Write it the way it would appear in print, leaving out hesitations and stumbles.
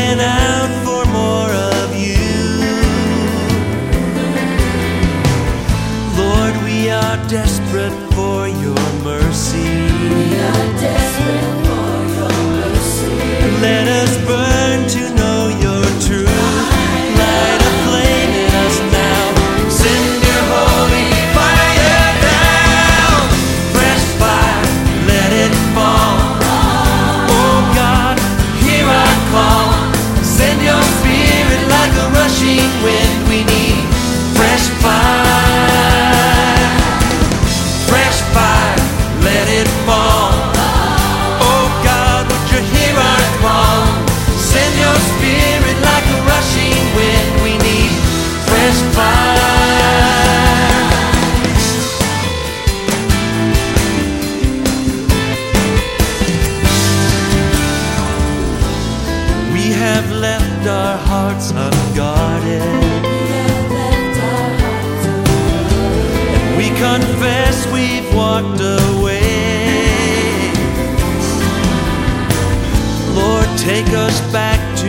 crying out for more of you. Lord, we are desperate for your mercy. We are desperate for your mercy. Let us burn to know your truth. Light a flame in us now. Send your holy fire down. Fresh fire, let it fall. Oh God, hear our call. Send your spirit like a rushing wind. We need fresh fire. Fresh fire, let it fall. Oh God, would you hear our call? Send your spirit like a rushing wind. We need fresh fire. We have left our hearts unguarded. We confess we've walked away. Lord, take us back